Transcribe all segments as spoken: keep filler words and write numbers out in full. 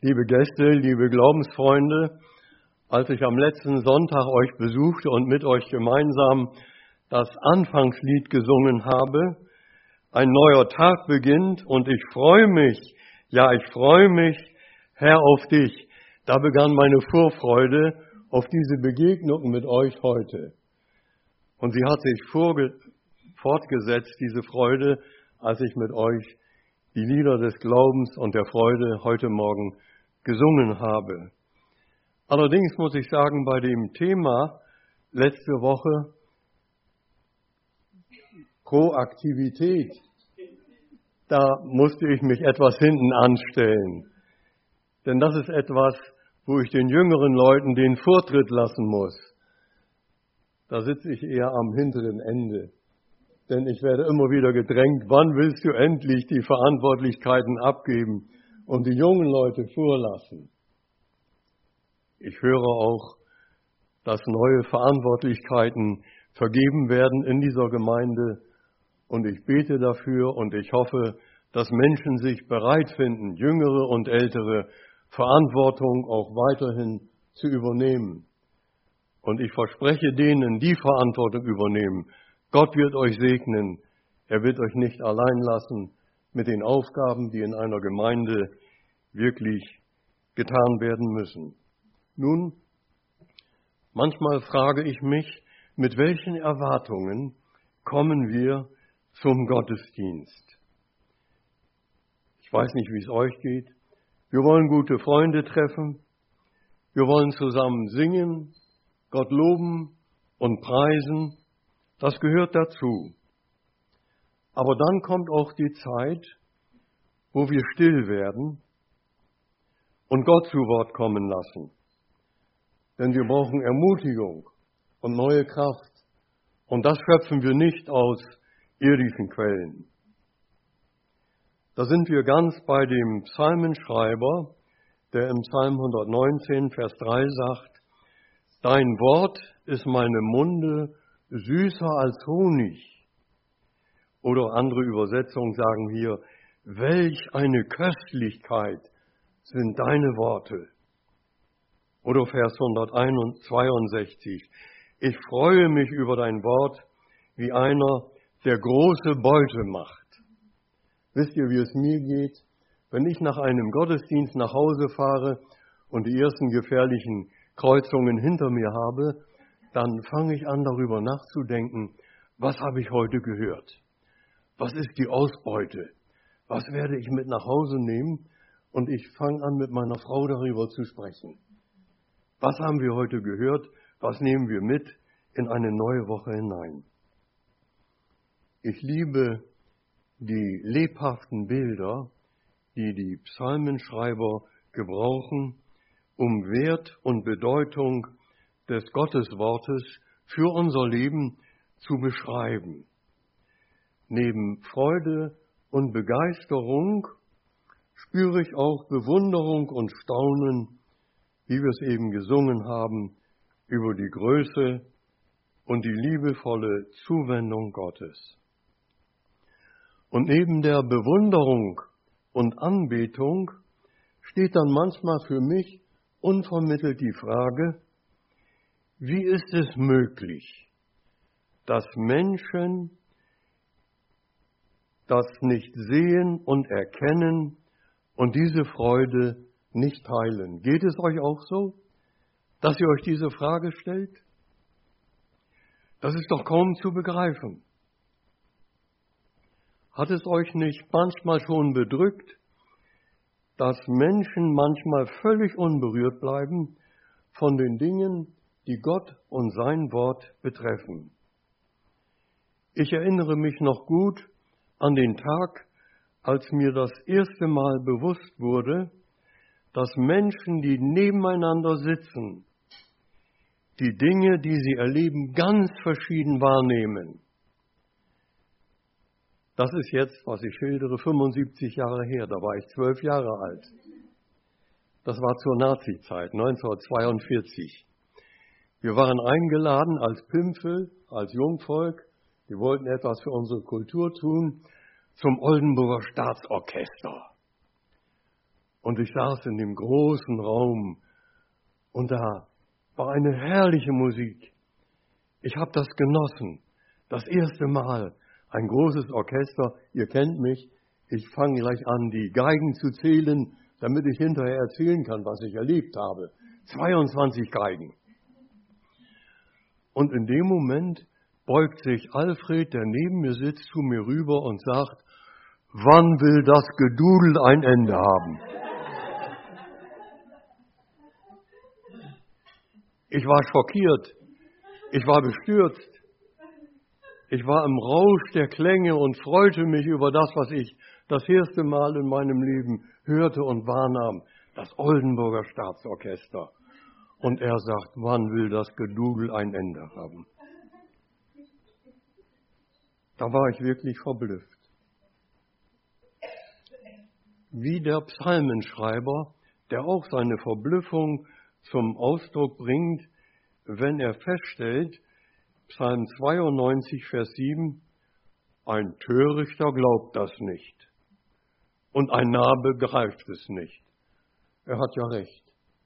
Liebe Gäste, liebe Glaubensfreunde, als ich am letzten Sonntag euch besuchte und mit euch gemeinsam das Anfangslied gesungen habe, ein neuer Tag beginnt und ich freue mich, ja ich freue mich, Herr, auf dich. Da begann meine Vorfreude auf diese Begegnung mit euch heute. Und sie hat sich vorge- fortgesetzt, diese Freude, als ich mit euch die Lieder des Glaubens und der Freude heute Morgen gesungen habe. Allerdings muss ich sagen, bei dem Thema letzte Woche Proaktivität, da musste ich mich etwas hinten anstellen. Denn das ist etwas, wo ich den jüngeren Leuten den Vortritt lassen muss. Da sitze ich eher am hinteren Ende. Denn ich werde immer wieder gedrängt, wann willst du endlich die Verantwortlichkeiten abgeben und die jungen Leute vorlassen? Ich höre auch, dass neue Verantwortlichkeiten vergeben werden in dieser Gemeinde und ich bete dafür und ich hoffe, dass Menschen sich bereit finden, Jüngere und Ältere, Verantwortung auch weiterhin zu übernehmen. Und ich verspreche denen, die Verantwortung übernehmen, Gott wird euch segnen, er wird euch nicht allein lassen mit den Aufgaben, die in einer Gemeinde wirklich getan werden müssen. Nun, manchmal frage ich mich, mit welchen Erwartungen kommen wir zum Gottesdienst? Ich weiß nicht, wie es euch geht. Wir wollen gute Freunde treffen. Wir wollen zusammen singen, Gott loben und preisen. Das gehört dazu. Aber dann kommt auch die Zeit, wo wir still werden und Gott zu Wort kommen lassen. Denn wir brauchen Ermutigung und neue Kraft. Und das schöpfen wir nicht aus irdischen Quellen. Da sind wir ganz bei dem Psalmenschreiber, der im Psalm hundertneunzehn, Vers drei sagt, Dein Wort ist meinem Munde süßer als Honig. Oder andere Übersetzungen sagen hier, welch eine Köstlichkeit sind deine Worte. Oder Vers hundertzweiundsechzig, ich freue mich über dein Wort, wie einer, der große Beute macht. Wisst ihr, wie es mir geht, wenn ich nach einem Gottesdienst nach Hause fahre und die ersten gefährlichen Kreuzungen hinter mir habe, dann fange ich an, darüber nachzudenken, was habe ich heute gehört? Was ist die Ausbeute? Was werde ich mit nach Hause nehmen? Und ich fange an, mit meiner Frau darüber zu sprechen. Was haben wir heute gehört? Was nehmen wir mit in eine neue Woche hinein? Ich liebe die lebhaften Bilder, die die Psalmenschreiber gebrauchen, um Wert und Bedeutung des Gotteswortes für unser Leben zu beschreiben. Neben Freude und Begeisterung spüre ich auch Bewunderung und Staunen, wie wir es eben gesungen haben, über die Größe und die liebevolle Zuwendung Gottes. Und neben der Bewunderung und Anbetung steht dann manchmal für mich unvermittelt die Frage, wie ist es möglich, dass Menschen das nicht sehen und erkennen und diese Freude nicht teilen? Geht es euch auch so, dass ihr euch diese Frage stellt? Das ist doch kaum zu begreifen. Hat es euch nicht manchmal schon bedrückt, dass Menschen manchmal völlig unberührt bleiben von den Dingen, die Gott und sein Wort betreffen? Ich erinnere mich noch gut an den Tag, als mir das erste Mal bewusst wurde, dass Menschen, die nebeneinander sitzen, die Dinge, die sie erleben, ganz verschieden wahrnehmen. Das ist jetzt, was ich schildere, fünfundsiebzig Jahre her, da war ich zwölf Jahre alt. Das war zur Nazizeit, neunzehnhundertzweiundvierzig. Wir waren eingeladen als Pimpel, als Jungvolk, wir wollten etwas für unsere Kultur tun, zum Oldenburger Staatsorchester. Und ich saß in dem großen Raum und da war eine herrliche Musik. Ich habe das genossen. Das erste Mal ein großes Orchester. Ihr kennt mich. Ich fange gleich an, die Geigen zu zählen, damit ich hinterher erzählen kann, was ich erlebt habe. zweiundzwanzig Geigen. Und in dem Moment beugt sich Alfred, der neben mir sitzt, zu mir rüber und sagt, wann will das Gedudel ein Ende haben? Ich war schockiert. Ich war bestürzt. Ich war im Rausch der Klänge und freute mich über das, was ich das erste Mal in meinem Leben hörte und wahrnahm. Das Oldenburger Staatsorchester. Und er sagt, wann will das Gedudel ein Ende haben? Da war ich wirklich verblüfft. Wie der Psalmenschreiber, der auch seine Verblüffung zum Ausdruck bringt, wenn er feststellt, Psalm zweiundneunzig, Vers sieben, ein Törichter glaubt das nicht und ein Narr begreift es nicht. Er hat ja recht.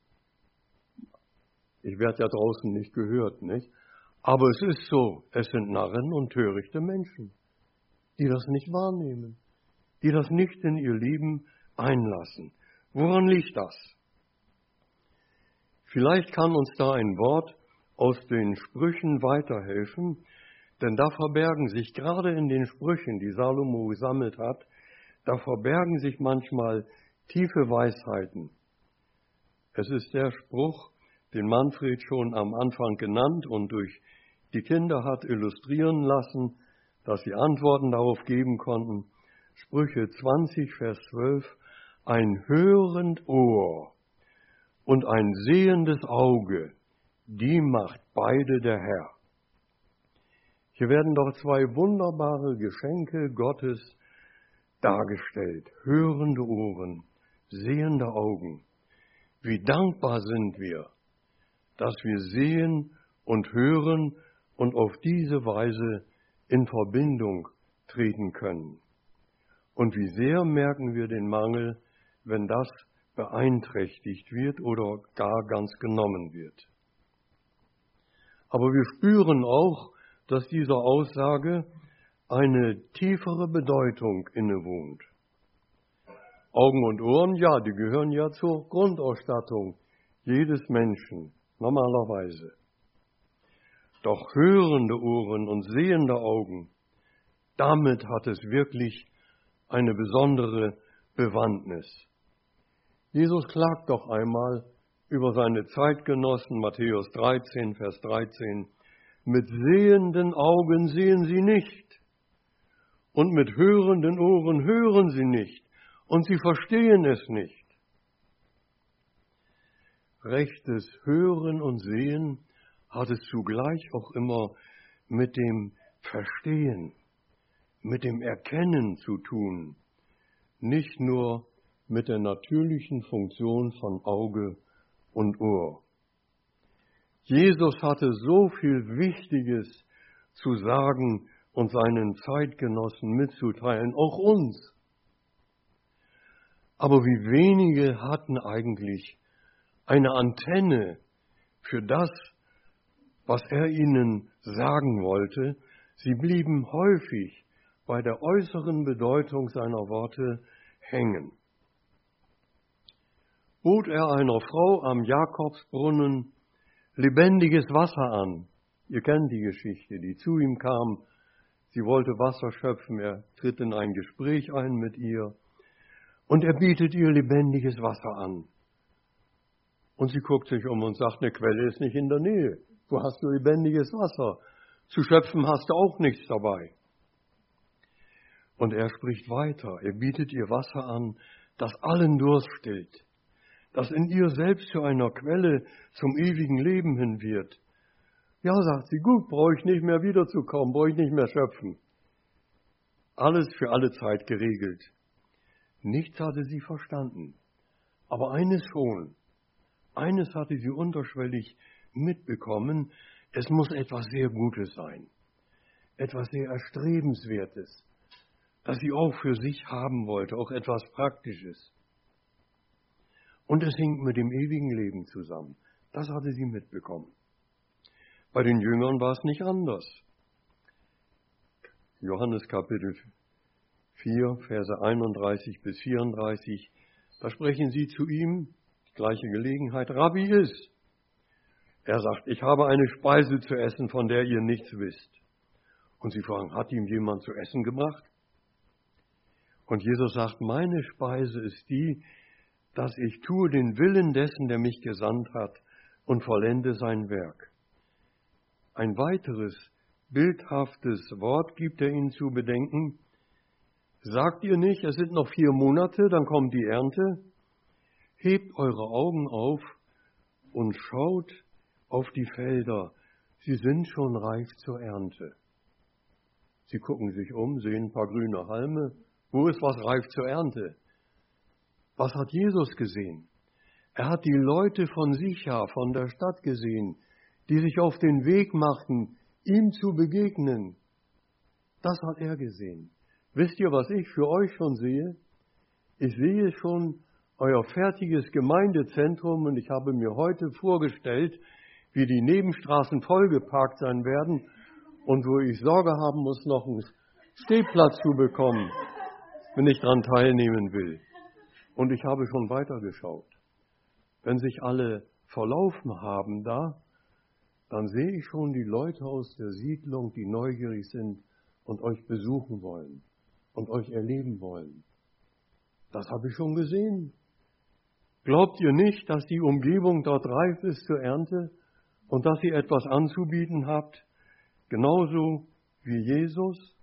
Ich werde ja draußen nicht gehört, nicht? Aber es ist so, es sind Narren und törichte Menschen, die das nicht wahrnehmen, die das nicht in ihr Leben einlassen. Woran liegt das? Vielleicht kann uns da ein Wort aus den Sprüchen weiterhelfen, denn da verbergen sich, gerade in den Sprüchen, die Salomo gesammelt hat, da verbergen sich manchmal tiefe Weisheiten. Es ist der Spruch, den Manfred schon am Anfang genannt und durch die Kinder hat illustrieren lassen, dass sie Antworten darauf geben konnten. Sprüche zwanzig, Vers zwölf, ein hörend Ohr und ein sehendes Auge, die macht beide der Herr. Hier werden doch zwei wunderbare Geschenke Gottes dargestellt. Hörende Ohren, sehende Augen. Wie dankbar sind wir, dass wir sehen und hören und auf diese Weise in Verbindung treten können. Und wie sehr merken wir den Mangel, wenn das beeinträchtigt wird oder gar ganz genommen wird. Aber wir spüren auch, dass dieser Aussage eine tiefere Bedeutung innewohnt. Augen und Ohren, ja, die gehören ja zur Grundausstattung jedes Menschen, normalerweise. Doch hörende Ohren und sehende Augen, damit hat es wirklich eine besondere Bewandtnis. Jesus klagt doch einmal über seine Zeitgenossen, Matthäus dreizehn, Vers dreizehn, mit sehenden Augen sehen sie nicht und mit hörenden Ohren hören sie nicht und sie verstehen es nicht. Rechtes Hören und Sehen hat es zugleich auch immer mit dem Verstehen, mit dem Erkennen zu tun, nicht nur mit der natürlichen Funktion von Auge und Ohr. Jesus hatte so viel Wichtiges zu sagen und seinen Zeitgenossen mitzuteilen, auch uns. Aber wie wenige hatten eigentlich eine Antenne für das, was er ihnen sagen wollte. Sie blieben häufig bei der äußeren Bedeutung seiner Worte hängen. Bot er einer Frau am Jakobsbrunnen lebendiges Wasser an. Ihr kennt die Geschichte, die zu ihm kam. Sie wollte Wasser schöpfen, er tritt in ein Gespräch ein mit ihr und er bietet ihr lebendiges Wasser an. Und sie guckt sich um und sagt, eine Quelle ist nicht in der Nähe. Wo hast du lebendiges Wasser? Zu schöpfen hast du auch nichts dabei. Und er spricht weiter. Er bietet ihr Wasser an, das allen Durst stillt, das in ihr selbst zu einer Quelle zum ewigen Leben hin wird. Ja, sagt sie, gut, brauche ich nicht mehr wiederzukommen, brauche ich nicht mehr schöpfen. Alles für alle Zeit geregelt. Nichts hatte sie verstanden, aber eines schon. Eines hatte sie unterschwellig mitbekommen, es muss etwas sehr Gutes sein, etwas sehr Erstrebenswertes, das sie auch für sich haben wollte, auch etwas Praktisches. Und es hing mit dem ewigen Leben zusammen. Das hatte sie mitbekommen. Bei den Jüngern war es nicht anders. Johannes Kapitel vier, Verse einunddreißig bis vierunddreißig, da sprechen sie zu ihm, die gleiche Gelegenheit, Rabbi, iss. Er sagt, ich habe eine Speise zu essen, von der ihr nichts wisst. Und sie fragen, hat ihm jemand zu essen gebracht? Und Jesus sagt, meine Speise ist die, dass ich tue den Willen dessen, der mich gesandt hat, und vollende sein Werk. Ein weiteres bildhaftes Wort gibt er ihnen zu bedenken. Sagt ihr nicht, es sind noch vier Monate, dann kommt die Ernte? Hebt eure Augen auf und schaut auf die Felder. Sie sind schon reif zur Ernte. Sie gucken sich um, sehen ein paar grüne Halme. Wo ist was reif zur Ernte? Was hat Jesus gesehen? Er hat die Leute von Sichar, von der Stadt gesehen, die sich auf den Weg machten, ihm zu begegnen. Das hat er gesehen. Wisst ihr, was ich für euch schon sehe? Ich sehe schon euer fertiges Gemeindezentrum und ich habe mir heute vorgestellt, wie die Nebenstraßen vollgeparkt sein werden und wo ich Sorge haben muss, noch einen Stehplatz zu bekommen, wenn ich daran teilnehmen will. Und ich habe schon weitergeschaut. Wenn sich alle verlaufen haben da, dann sehe ich schon die Leute aus der Siedlung, die neugierig sind und euch besuchen wollen und euch erleben wollen. Das habe ich schon gesehen. Glaubt ihr nicht, dass die Umgebung dort reif ist zur Ernte und dass ihr etwas anzubieten habt, genauso wie Jesus?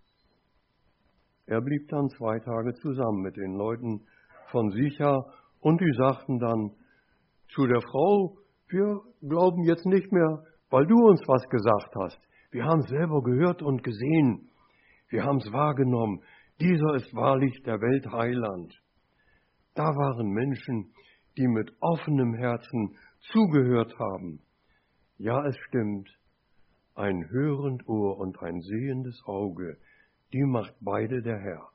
Er blieb dann zwei Tage zusammen mit den Leuten von Sichar und die sagten dann zu der Frau, wir glauben jetzt nicht mehr, weil du uns was gesagt hast. Wir haben es selber gehört und gesehen. Wir haben es wahrgenommen. Dieser ist wahrlich der Weltheiland. Da waren Menschen, die mit offenem Herzen zugehört haben. Ja, es stimmt. Ein hörend Ohr und ein sehendes Auge, die macht beide der Herr.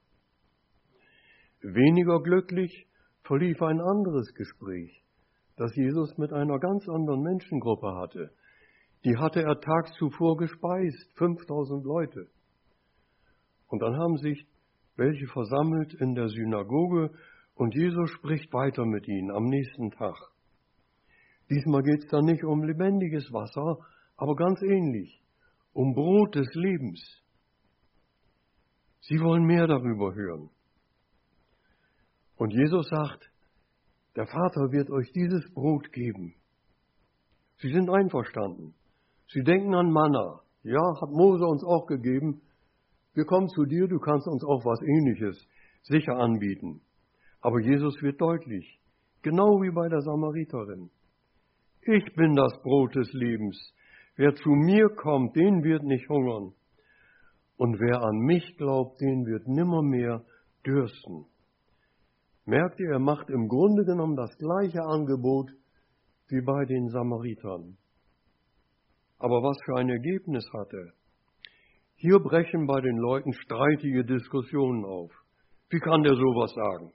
Weniger glücklich verlief ein anderes Gespräch, das Jesus mit einer ganz anderen Menschengruppe hatte. Die hatte er tags zuvor gespeist, fünftausend Leute. Und dann haben sich welche versammelt in der Synagoge und Jesus spricht weiter mit ihnen am nächsten Tag. Diesmal geht es dann nicht um lebendiges Wasser, aber ganz ähnlich, um Brot des Lebens. Sie wollen mehr darüber hören. Und Jesus sagt, der Vater wird euch dieses Brot geben. Sie sind einverstanden. Sie denken an Manna. Ja, hat Mose uns auch gegeben. Wir kommen zu dir, du kannst uns auch was Ähnliches sicher anbieten. Aber Jesus wird deutlich, genau wie bei der Samariterin. Ich bin das Brot des Lebens. Wer zu mir kommt, den wird nicht hungern. Und wer an mich glaubt, den wird nimmermehr dürsten. Merkt ihr, er macht im Grunde genommen das gleiche Angebot wie bei den Samaritern. Aber was für ein Ergebnis hat er? Hier brechen bei den Leuten streitige Diskussionen auf. Wie kann der sowas sagen?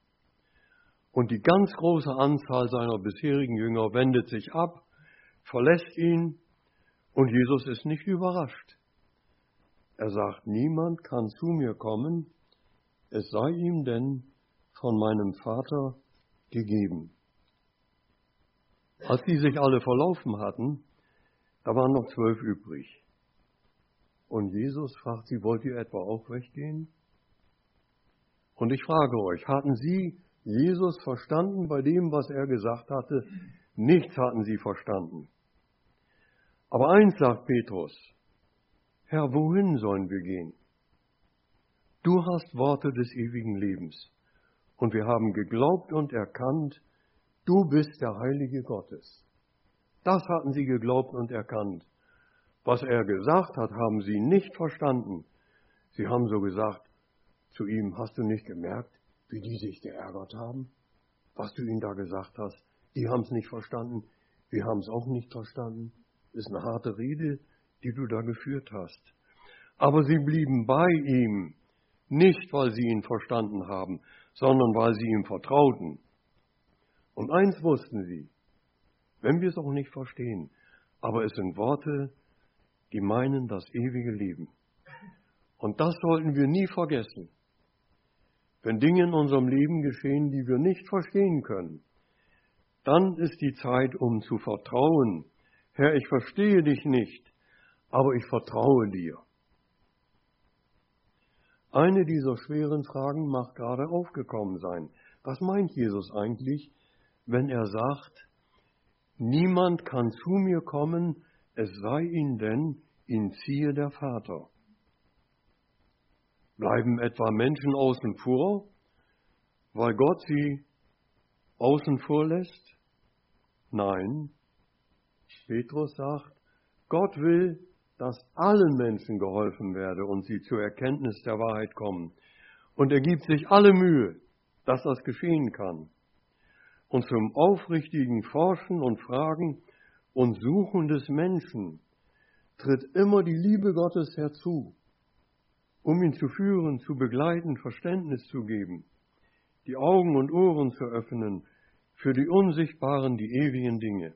Und die ganz große Anzahl seiner bisherigen Jünger wendet sich ab, verlässt ihn und Jesus ist nicht überrascht. Er sagt, niemand kann zu mir kommen, es sei ihm denn von meinem Vater gegeben. Als die sich alle verlaufen hatten, da waren noch zwölf übrig. Und Jesus fragt sie, wollt ihr etwa auch weggehen? Und ich frage euch, hatten sie Jesus verstanden bei dem, was er gesagt hatte? Nichts hatten sie verstanden. Aber eins sagt Petrus, Herr, wohin sollen wir gehen? Du hast Worte des ewigen Lebens. Und wir haben geglaubt und erkannt, du bist der Heilige Gottes. Das hatten sie geglaubt und erkannt. Was er gesagt hat, haben sie nicht verstanden. Sie haben so gesagt zu ihm, hast du nicht gemerkt, wie die sich geärgert haben? Was du ihnen da gesagt hast, die haben es nicht verstanden, wir haben es auch nicht verstanden. Das ist eine harte Rede, die du da geführt hast. Aber sie blieben bei ihm, nicht weil sie ihn verstanden haben, sondern weil sie ihm vertrauten. Und eins wussten sie, wenn wir es auch nicht verstehen, aber es sind Worte, die meinen das ewige Leben. Und das sollten wir nie vergessen. Wenn Dinge in unserem Leben geschehen, die wir nicht verstehen können, dann ist die Zeit, um zu vertrauen. Herr, ich verstehe dich nicht, aber ich vertraue dir. Eine dieser schweren Fragen mag gerade aufgekommen sein. Was meint Jesus eigentlich, wenn er sagt, niemand kann zu mir kommen, es sei ihn denn, ihn ziehe der Vater? Bleiben etwa Menschen außen vor, weil Gott sie außen vor lässt? Nein. Petrus sagt, Gott will, dass allen Menschen geholfen werde und sie zur Erkenntnis der Wahrheit kommen. Und er gibt sich alle Mühe, dass das geschehen kann. Und zum aufrichtigen Forschen und Fragen und Suchen des Menschen tritt immer die Liebe Gottes herzu, um ihn zu führen, zu begleiten, Verständnis zu geben, die Augen und Ohren zu öffnen für die unsichtbaren, die ewigen Dinge.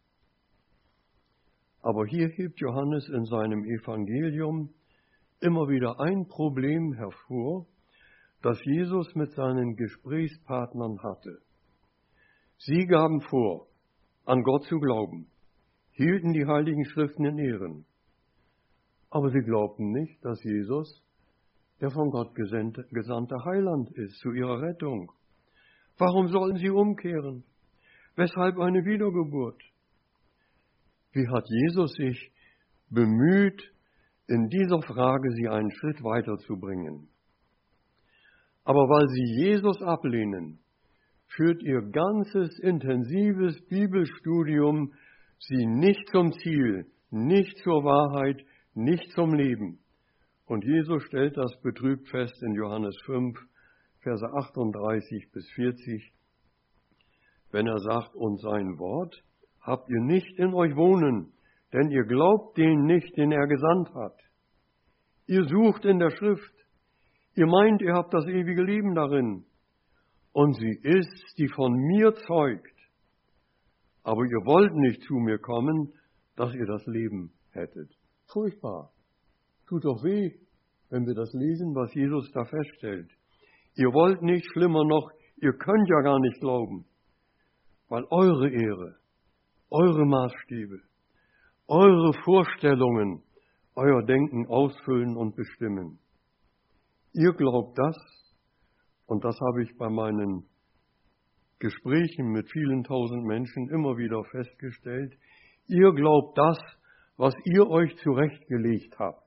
Aber hier hebt Johannes in seinem Evangelium immer wieder ein Problem hervor, das Jesus mit seinen Gesprächspartnern hatte. Sie gaben vor, an Gott zu glauben, hielten die Heiligen Schriften in Ehren, aber sie glaubten nicht, dass Jesus der von Gott gesandte, gesandte Heiland ist zu ihrer Rettung. Warum sollten sie umkehren? Weshalb eine Wiedergeburt? Wie hat Jesus sich bemüht, in dieser Frage sie einen Schritt weiterzubringen? Aber weil sie Jesus ablehnen, führt ihr ganzes intensives Bibelstudium sie nicht zum Ziel, nicht zur Wahrheit, nicht zum Leben. Und Jesus stellt das betrübt fest in Johannes fünf, Verse achtunddreißig bis vierzig, wenn er sagt, und sein Wort habt ihr nicht in euch wohnen, denn ihr glaubt den nicht, den er gesandt hat. Ihr sucht in der Schrift, ihr meint, ihr habt das ewige Leben darin, und sie ist, die von mir zeugt. Aber ihr wollt nicht zu mir kommen, dass ihr das Leben hättet. Furchtbar. Tut doch weh, wenn wir das lesen, was Jesus da feststellt. Ihr wollt nicht, schlimmer noch, ihr könnt ja gar nicht glauben, weil eure Ehre, eure Maßstäbe, eure Vorstellungen euer Denken ausfüllen und bestimmen. Ihr glaubt das, und das habe ich bei meinen Gesprächen mit vielen tausend Menschen immer wieder festgestellt, ihr glaubt das, was ihr euch zurechtgelegt habt.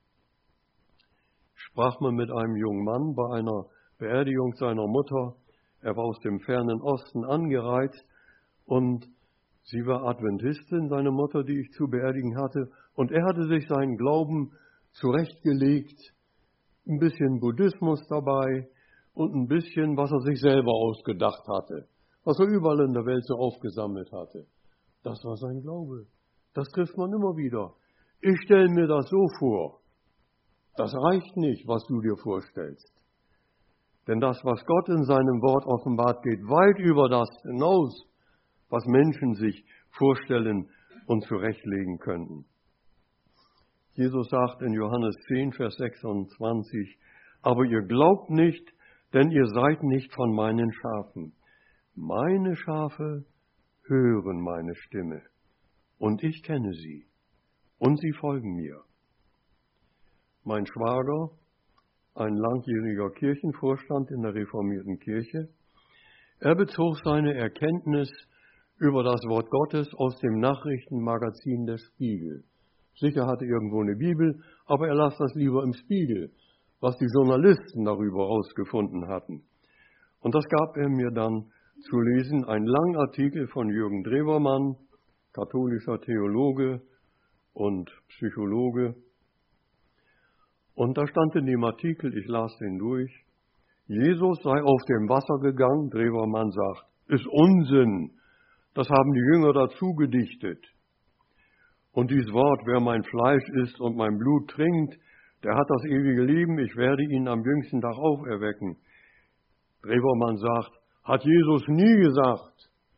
Sprach man mit einem jungen Mann bei einer Beerdigung seiner Mutter. Er war aus dem fernen Osten angereist und sie war Adventistin, seine Mutter, die ich zu beerdigen hatte. Und er hatte sich seinen Glauben zurechtgelegt, ein bisschen Buddhismus dabei und ein bisschen, was er sich selber ausgedacht hatte, was er überall in der Welt so aufgesammelt hatte. Das war sein Glaube. Das trifft man immer wieder. Ich stelle mir das so vor. Das reicht nicht, was du dir vorstellst. Denn das, was Gott in seinem Wort offenbart, geht weit über das hinaus, was Menschen sich vorstellen und zurechtlegen könnten. Jesus sagt in Johannes zehn, Vers sechsundzwanzig, aber ihr glaubt nicht, denn ihr seid nicht von meinen Schafen. Meine Schafe hören meine Stimme, und ich kenne sie, und sie folgen mir. Mein Schwager, ein langjähriger Kirchenvorstand in der reformierten Kirche, er bezog seine Erkenntnis über das Wort Gottes aus dem Nachrichtenmagazin Der Spiegel. Sicher hatte irgendwo eine Bibel, aber er las das lieber im Spiegel, was die Journalisten darüber herausgefunden hatten. Und das gab er mir dann zu lesen, ein langer Artikel von Jürgen Drewermann, katholischer Theologe und Psychologe. Und da stand in dem Artikel, ich las den durch, Jesus sei auf dem Wasser gegangen, Drewermann sagt, ist Unsinn, das haben die Jünger dazu gedichtet. Und dieses Wort, wer mein Fleisch isst und mein Blut trinkt, der hat das ewige Leben, ich werde ihn am jüngsten Tag auferwecken. Drewermann sagt, hat Jesus nie gesagt.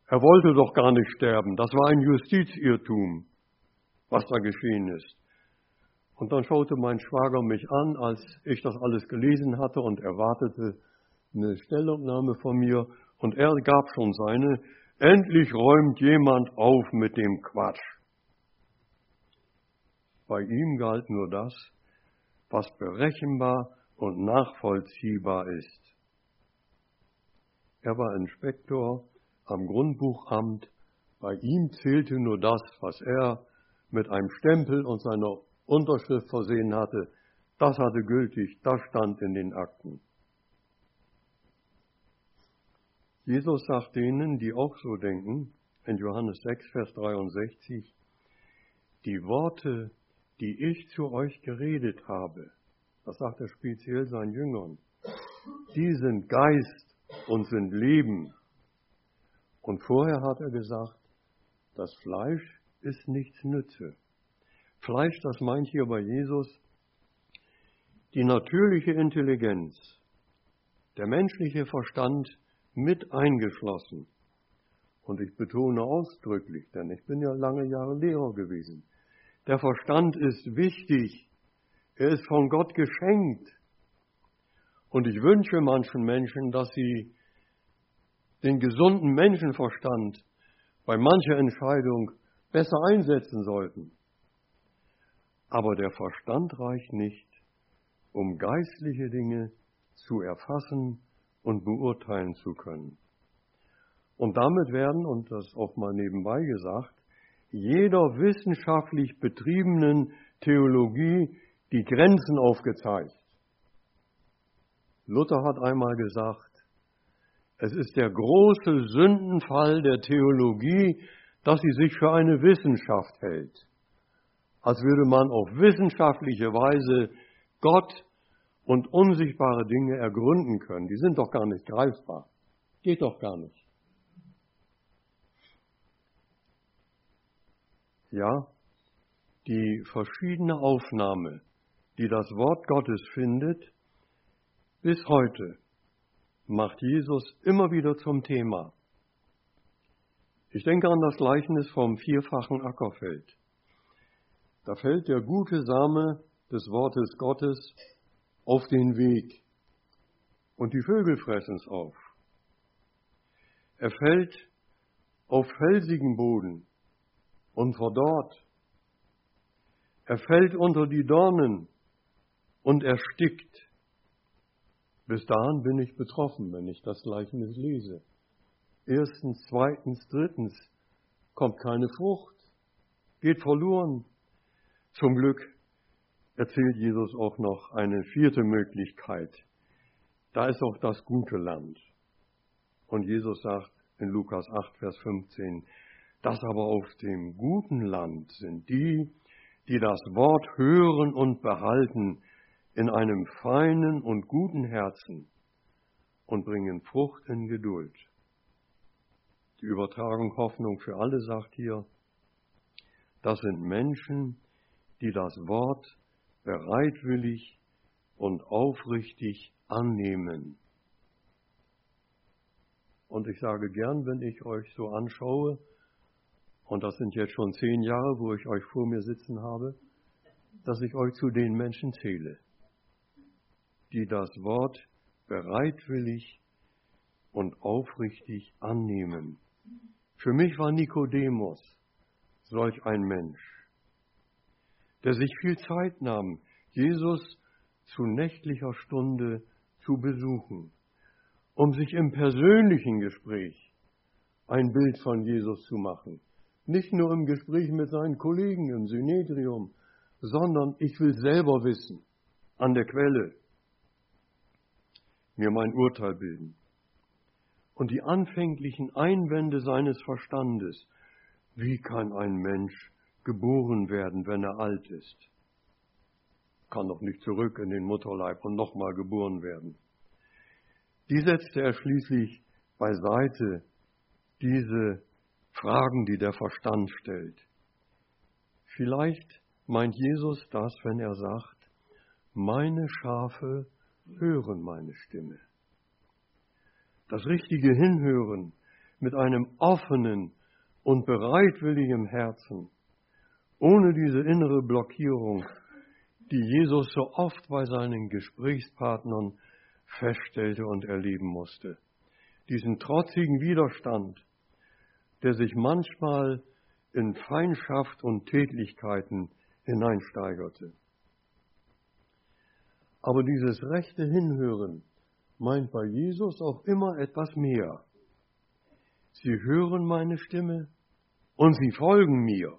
Er wollte doch gar nicht sterben. Das war ein Justizirrtum, was da geschehen ist. Und dann schaute mein Schwager mich an, als ich das alles gelesen hatte und erwartete eine Stellungnahme von mir. Und er gab schon seine. Endlich räumt jemand auf mit dem Quatsch. Bei ihm galt nur das, was berechenbar und nachvollziehbar ist. Er war Inspektor am Grundbuchamt. Bei ihm zählte nur das, was er mit einem Stempel und seiner Unterschrift versehen hatte. Das hatte gültig, das stand in den Akten. Jesus sagt denen, die auch so denken, in Johannes sechs, Vers dreiundsechzig, die Worte, die ich zu euch geredet habe, das sagt er speziell seinen Jüngern, die sind Geist und sind Leben. Und vorher hat er gesagt, das Fleisch ist nichts Nütze. Fleisch, das meint hier bei Jesus die natürliche Intelligenz, der menschliche Verstand mit eingeschlossen. Und ich betone ausdrücklich, denn ich bin ja lange Jahre Lehrer gewesen, der Verstand ist wichtig, er ist von Gott geschenkt. Und ich wünsche manchen Menschen, dass sie den gesunden Menschenverstand bei mancher Entscheidung besser einsetzen sollten. Aber der Verstand reicht nicht, um geistliche Dinge zu erfassen und beurteilen zu können. Und damit werden, und das auch mal nebenbei gesagt, jeder wissenschaftlich betriebenen Theologie die Grenzen aufgezeigt. Luther hat einmal gesagt, es ist der große Sündenfall der Theologie, dass sie sich für eine Wissenschaft hält. Als würde man auf wissenschaftliche Weise Gott und unsichtbare Dinge ergründen können. Die sind doch gar nicht greifbar. Geht doch gar nicht. Ja, die verschiedene Aufnahme, die das Wort Gottes findet, bis heute macht Jesus immer wieder zum Thema. Ich denke an das Gleichnis vom vierfachen Ackerfeld. Da fällt der gute Same des Wortes Gottes auf den Weg und die Vögel fressen es auf. Er fällt auf felsigen Boden und verdorrt. Er fällt unter die Dornen und erstickt. Bis dahin bin ich betroffen, wenn ich das Gleichnis lese. Erstens, zweitens, drittens kommt keine Frucht, geht verloren. Zum Glück erzählt Jesus auch noch eine vierte Möglichkeit. Da ist auch das gute Land. Und Jesus sagt in Lukas acht, Vers fünfzehn, das aber auf dem guten Land sind die, die das Wort hören und behalten in einem feinen und guten Herzen und bringen Frucht in Geduld. Die Übertragung Hoffnung für alle sagt hier, das sind Menschen, die das Wort bereitwillig und aufrichtig annehmen. Und ich sage gern, wenn ich euch so anschaue, und das sind jetzt schon zehn Jahre, wo ich euch vor mir sitzen habe, dass ich euch zu den Menschen zähle, die das Wort bereitwillig und aufrichtig annehmen. Für mich war Nikodemus solch ein Mensch, der sich viel Zeit nahm, Jesus zu nächtlicher Stunde zu besuchen, um sich im persönlichen Gespräch ein Bild von Jesus zu machen. Nicht nur im Gespräch mit seinen Kollegen im Synedrium, sondern ich will selber wissen, an der Quelle, mir mein Urteil bilden. Und die anfänglichen Einwände seines Verstandes, wie kann ein Mensch geboren werden, wenn er alt ist? Kann doch nicht zurück in den Mutterleib und nochmal geboren werden. Die setzte er schließlich beiseite, diese Fragen, die der Verstand stellt. Vielleicht meint Jesus das, wenn er sagt, meine Schafe hören meine Stimme. Das richtige Hinhören mit einem offenen und bereitwilligen Herzen, ohne diese innere Blockierung, die Jesus so oft bei seinen Gesprächspartnern feststellte und erleben musste. Diesen trotzigen Widerstand, der sich manchmal in Feindschaft und Tätlichkeiten hineinsteigerte. Aber dieses rechte Hinhören meint bei Jesus auch immer etwas mehr. Sie hören meine Stimme und sie folgen mir.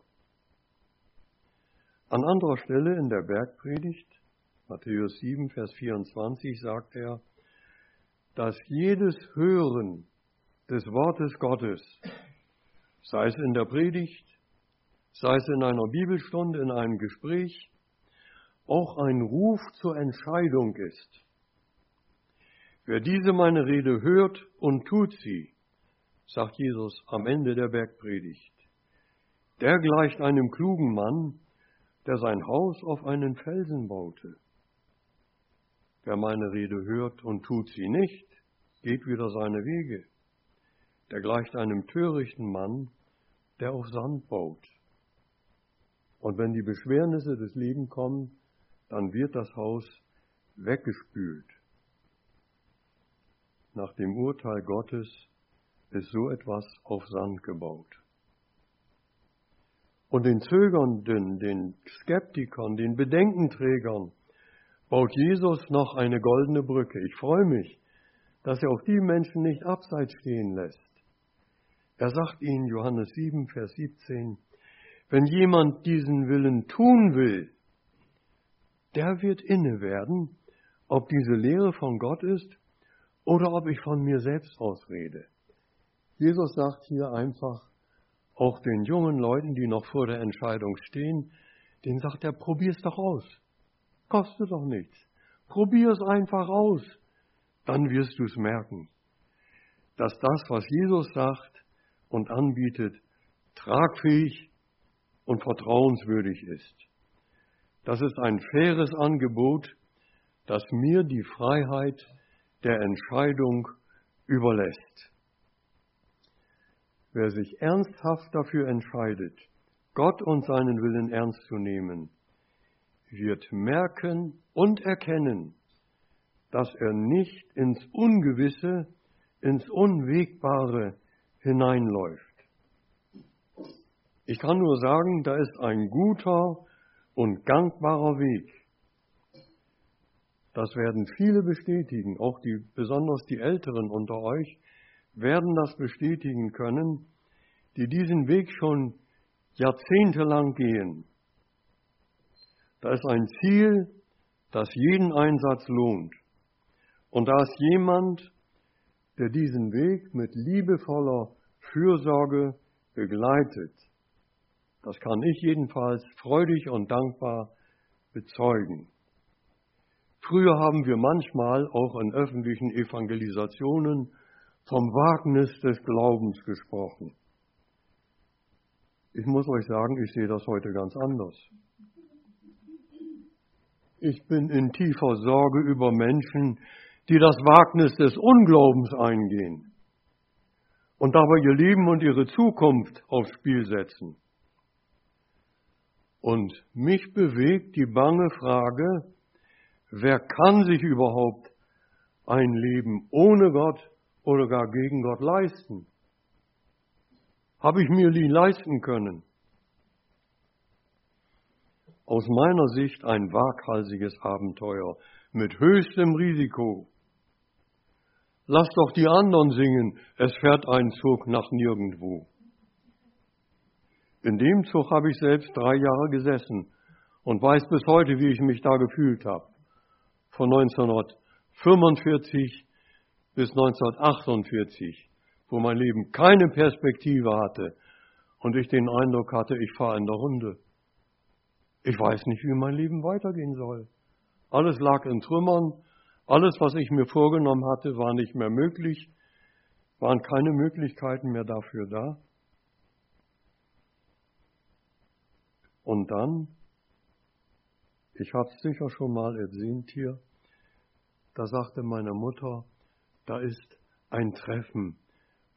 An anderer Stelle in der Bergpredigt, Matthäus sieben, Vers vierundzwanzig, sagt er, dass jedes Hören des Wortes Gottes, sei es in der Predigt, sei es in einer Bibelstunde, in einem Gespräch, auch ein Ruf zur Entscheidung ist. Wer diese meine Rede hört und tut sie, sagt Jesus am Ende der Bergpredigt, der gleicht einem klugen Mann, der sein Haus auf einen Felsen baute. Wer meine Rede hört und tut sie nicht, geht wieder seine Wege. Der gleicht einem törichten Mann, der auf Sand baut. Und wenn die Beschwernisse des Lebens kommen, dann wird das Haus weggespült. Nach dem Urteil Gottes ist so etwas auf Sand gebaut. Und den Zögernden, den Skeptikern, den Bedenkenträgern baut Jesus noch eine goldene Brücke. Ich freue mich, dass er auch die Menschen nicht abseits stehen lässt. Er sagt ihnen, Johannes sieben, Vers siebzehn, wenn jemand diesen Willen tun will, der wird inne werden, ob diese Lehre von Gott ist oder ob ich von mir selbst ausrede. Jesus sagt hier einfach, auch den jungen Leuten, die noch vor der Entscheidung stehen, denen sagt er, probier's doch aus. Kostet doch nichts. Probier's einfach aus. Dann wirst du es merken, dass das, was Jesus sagt und anbietet, tragfähig und vertrauenswürdig ist. Das ist ein faires Angebot, das mir die Freiheit der Entscheidung überlässt. Wer sich ernsthaft dafür entscheidet, Gott und seinen Willen ernst zu nehmen, wird merken und erkennen, dass er nicht ins Ungewisse, ins Unwegbare hineinläuft. Ich kann nur sagen, da ist ein guter und gangbarer Weg. Das werden viele bestätigen, auch die, besonders die Älteren unter euch, werden das bestätigen können, die diesen Weg schon jahrzehntelang gehen. Da ist ein Ziel, das jeden Einsatz lohnt. Und da ist jemand, der diesen Weg mit liebevoller Fürsorge begleitet. Das kann ich jedenfalls freudig und dankbar bezeugen. Früher haben wir manchmal auch in öffentlichen Evangelisationen vom Wagnis des Glaubens gesprochen. Ich muss euch sagen, ich sehe das heute ganz anders. Ich bin in tiefer Sorge über Menschen, die das Wagnis des Unglaubens eingehen und dabei ihr Leben und ihre Zukunft aufs Spiel setzen. Und mich bewegt die bange Frage, wer kann sich überhaupt ein Leben ohne Gott oder gar gegen Gott leisten? Habe ich mir nie leisten können. Aus meiner Sicht ein waghalsiges Abenteuer mit höchstem Risiko. Lass doch die anderen singen, es fährt ein Zug nach nirgendwo. In dem Zug habe ich selbst drei Jahre gesessen und weiß bis heute, wie ich mich da gefühlt habe. Von neunzehnhundertfünfundvierzig bis neunzehnhundertachtundvierzig, wo mein Leben keine Perspektive hatte und ich den Eindruck hatte, ich fahre in der Runde. Ich weiß nicht, wie mein Leben weitergehen soll. Alles lag in Trümmern, alles, was ich mir vorgenommen hatte, war nicht mehr möglich, waren keine Möglichkeiten mehr dafür da. Und dann, ich habe es sicher schon mal erzählt hier, da sagte meine Mutter, da ist ein Treffen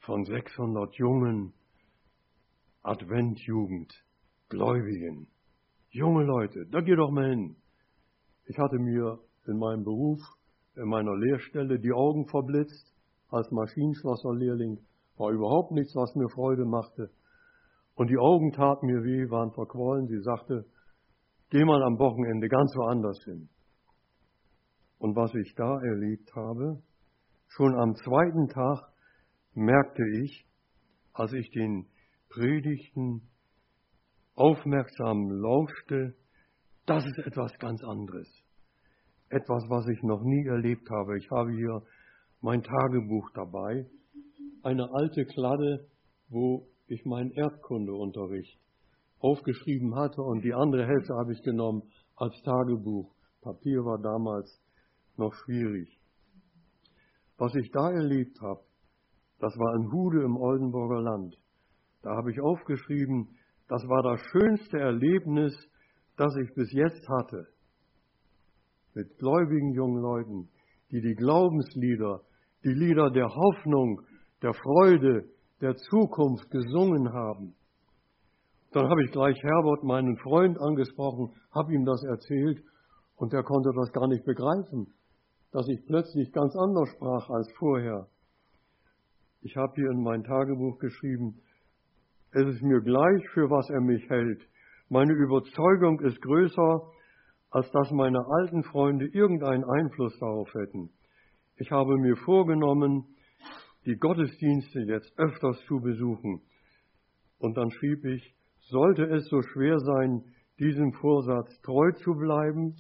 von sechshundert jungen Adventjugend, Gläubigen, junge Leute, da geh doch mal hin. Ich hatte mir in meinem Beruf, in meiner Lehrstelle die Augen verblitzt, als Maschinenschlosserlehrling, war überhaupt nichts, was mir Freude machte. Und die Augen taten mir weh, waren verquollen. Sie sagte, geh mal am Wochenende ganz woanders hin. Und was ich da erlebt habe, schon am zweiten Tag merkte ich, als ich den Predigten aufmerksam lauschte, das ist etwas ganz anderes. Etwas, was ich noch nie erlebt habe. Ich habe hier mein Tagebuch dabei, eine alte Kladde, wo ich meinen Erdkundeunterricht aufgeschrieben hatte und die andere Hälfte habe ich genommen als Tagebuch. Papier war damals noch schwierig. Was ich da erlebt habe, das war in Hude im Oldenburger Land. Da habe ich aufgeschrieben, das war das schönste Erlebnis, das ich bis jetzt hatte. Mit gläubigen jungen Leuten, die die Glaubenslieder, die Lieder der Hoffnung, der Freude, der Zukunft gesungen haben. Dann habe ich gleich Herbert, meinen Freund, angesprochen, habe ihm das erzählt und er konnte das gar nicht begreifen, dass ich plötzlich ganz anders sprach als vorher. Ich habe hier in mein Tagebuch geschrieben, es ist mir gleich, für was er mich hält. Meine Überzeugung ist größer, als dass meine alten Freunde irgendeinen Einfluss darauf hätten. Ich habe mir vorgenommen, die Gottesdienste jetzt öfters zu besuchen. Und dann schrieb ich, sollte es so schwer sein, diesem Vorsatz treu zu bleiben,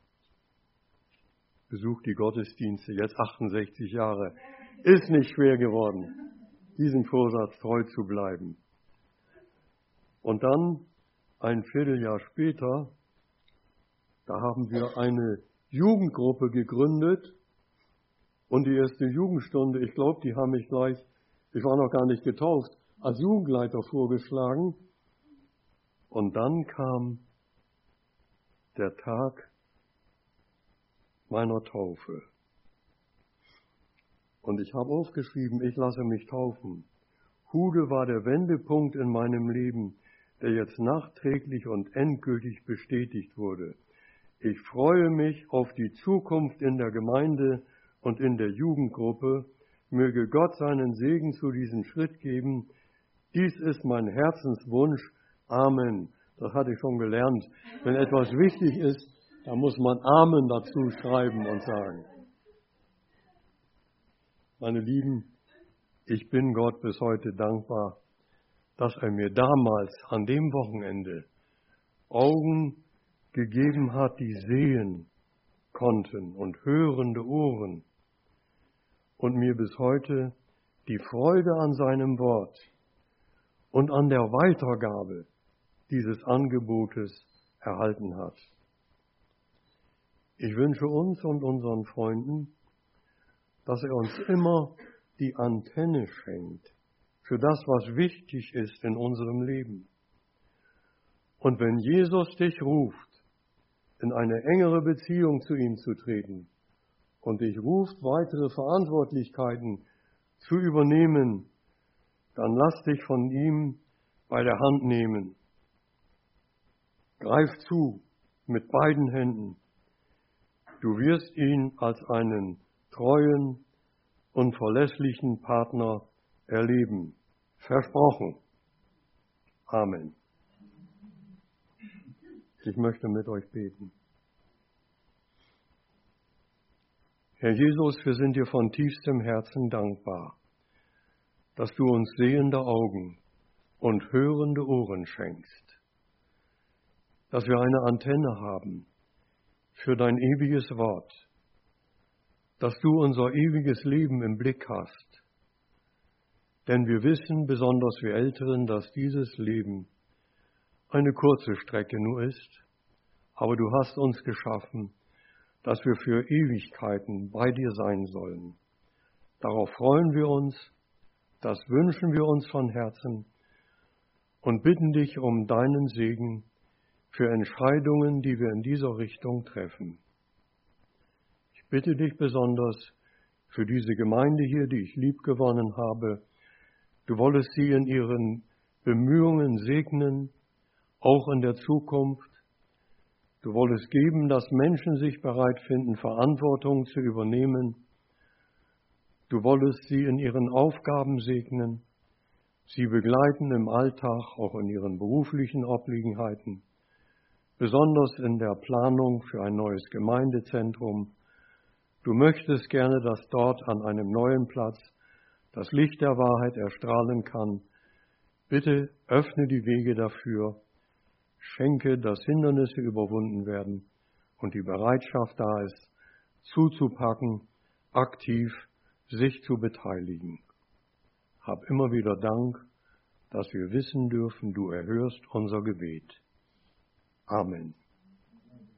besucht die Gottesdienste, jetzt achtundsechzig Jahre, ist nicht schwer geworden, diesem Vorsatz treu zu bleiben. Und dann, ein Vierteljahr später, da haben wir eine Jugendgruppe gegründet und die erste Jugendstunde, ich glaube, die haben mich gleich, ich war noch gar nicht getauft, als Jugendleiter vorgeschlagen. Und dann kam der Tag meiner Taufe. Und ich habe aufgeschrieben, ich lasse mich taufen. Hude war der Wendepunkt in meinem Leben, der jetzt nachträglich und endgültig bestätigt wurde. Ich freue mich auf die Zukunft in der Gemeinde und in der Jugendgruppe. Möge Gott seinen Segen zu diesem Schritt geben. Dies ist mein Herzenswunsch. Amen. Das hatte ich schon gelernt. Wenn etwas wichtig ist, dann muss man Amen dazu schreiben und sagen. Meine Lieben, ich bin Gott bis heute dankbar, dass er mir damals an dem Wochenende Augen gegeben hat, die sehen konnten und hörende Ohren und mir bis heute die Freude an seinem Wort und an der Weitergabe dieses Angebotes erhalten hat. Ich wünsche uns und unseren Freunden, dass er uns immer die Antenne schenkt für das, was wichtig ist in unserem Leben. Und wenn Jesus dich ruft, in eine engere Beziehung zu ihm zu treten und dich ruft, weitere Verantwortlichkeiten zu übernehmen, dann lass dich von ihm bei der Hand nehmen. Greif zu mit beiden Händen. Du wirst ihn als einen treuen und verlässlichen Partner erleben. Versprochen. Amen. Ich möchte mit euch beten. Herr Jesus, wir sind dir von tiefstem Herzen dankbar, dass du uns sehende Augen und hörende Ohren schenkst, dass wir eine Antenne haben für dein ewiges Wort, dass du unser ewiges Leben im Blick hast. Denn wir wissen, besonders wir Älteren, dass dieses Leben eine kurze Strecke nur ist, aber du hast uns geschaffen, dass wir für Ewigkeiten bei dir sein sollen. Darauf freuen wir uns, das wünschen wir uns von Herzen und bitten dich um deinen Segen für Entscheidungen, die wir in dieser Richtung treffen. Ich bitte dich besonders für diese Gemeinde hier, die ich liebgewonnen habe, Du wollest sie in ihren Bemühungen segnen, auch in der Zukunft. Du wolltest geben, dass Menschen sich bereit finden, Verantwortung zu übernehmen. Du wolltest sie in ihren Aufgaben segnen, sie begleiten im Alltag, auch in ihren beruflichen Obliegenheiten, besonders in der Planung für ein neues Gemeindezentrum. Du möchtest gerne, dass dort an einem neuen Platz das Licht der Wahrheit erstrahlen kann. Bitte öffne die Wege dafür, schenke, dass Hindernisse überwunden werden und die Bereitschaft da ist, zuzupacken, aktiv sich zu beteiligen. Hab immer wieder Dank, dass wir wissen dürfen, du erhörst unser Gebet. Amen.